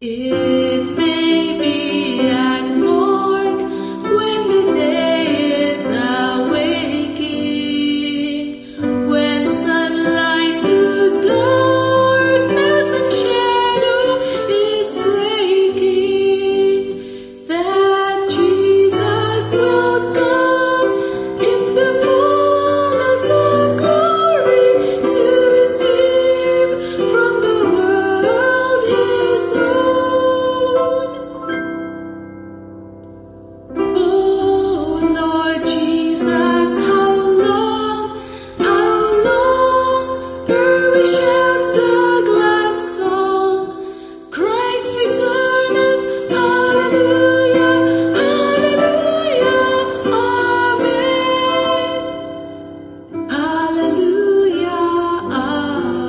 It may be at morn when the day is awaking, when sunlight through darkness and shadow is breaking, that Jesus will come in the fullness of glory to receive from the world His own.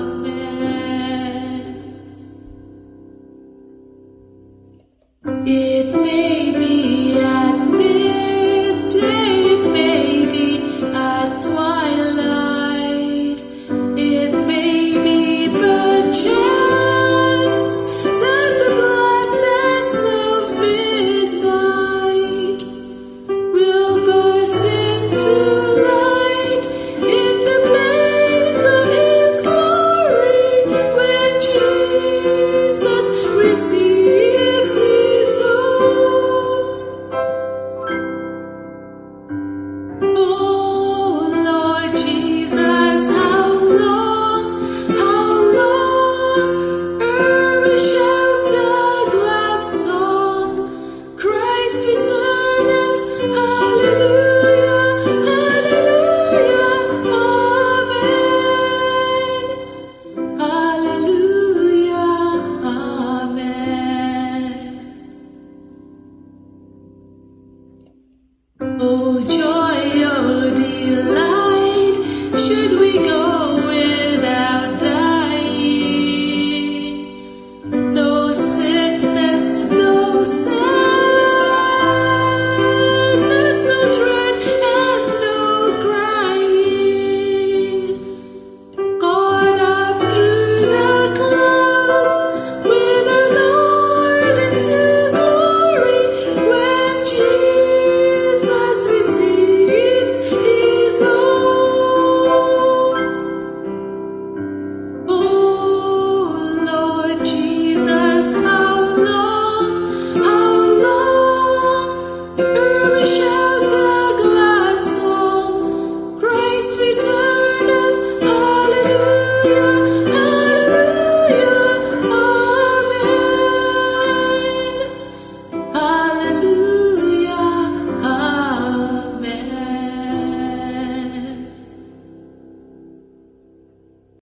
Yeah.